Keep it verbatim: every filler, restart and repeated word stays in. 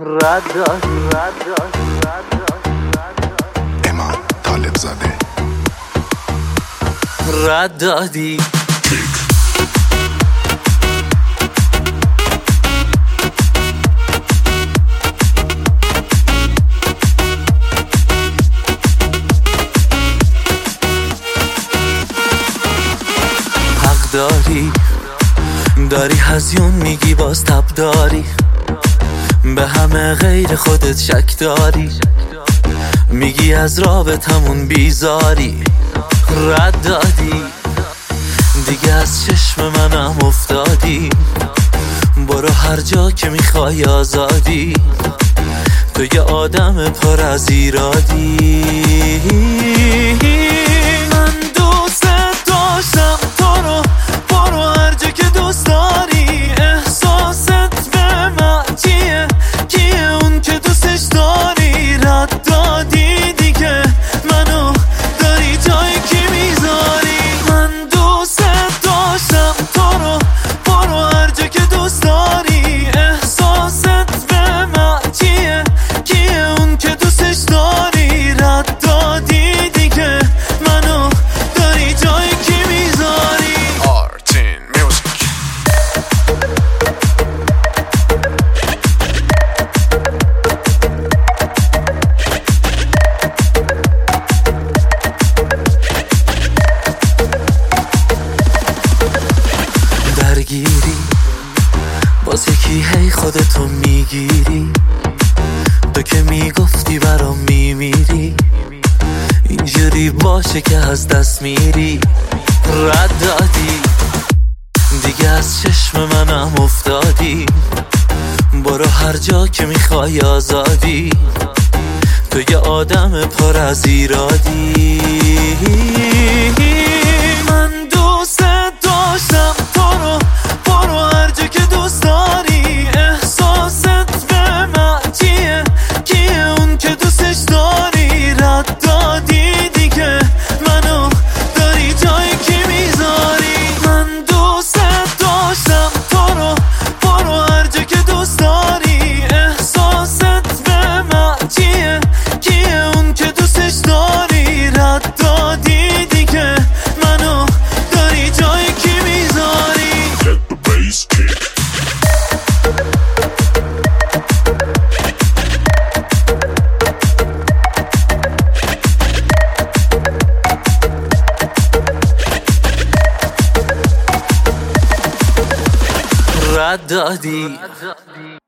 رد دادی رد دادی رد دادی امان طالب زاده رد دادی حق داری داری هزیون میگی باز تب داری به همه غیر خودت شک داری میگی از رابطمون بیزاری رد دادی دیگه از چشم منم افتادی برو هر جا که میخوای آزادی تو یه آدم پر از ایرادی من دوست داشتم تو رو برو هر جا که دوست داری احساست به من چیه کیه اون که دوستش داری رد دادی دیگه منو داری جای کی میذاری من دوست داشتم تو رو برو هر جا که دوست داری احساست به من چیه کیه اون که دوستش داری رد دادی دیگه منو داری جای کی میذاری آرتین میوزیک درگیری باز یکی هی خودتو میگیری تو که میگفتی برام میمیری اینجوری باشه که از دست میری رد دادی دیگه از چشم منم افتادی برو هر جا که میخوای آزادی تو یه آدم پر از ایرادی من دوست داشتم تو رو برو هر جا که دوست داری احساست به من چیه کیه اون که دوستش داری رد دادی دیگه منو داری جای کی میذاری من دوست داشتم تو رو برو هر جا که دوست داری احساست به من چیه کیه اون که دوستش داری رد دادی دیگه منو داری جای کی میذاری Let the bass kick رد دادی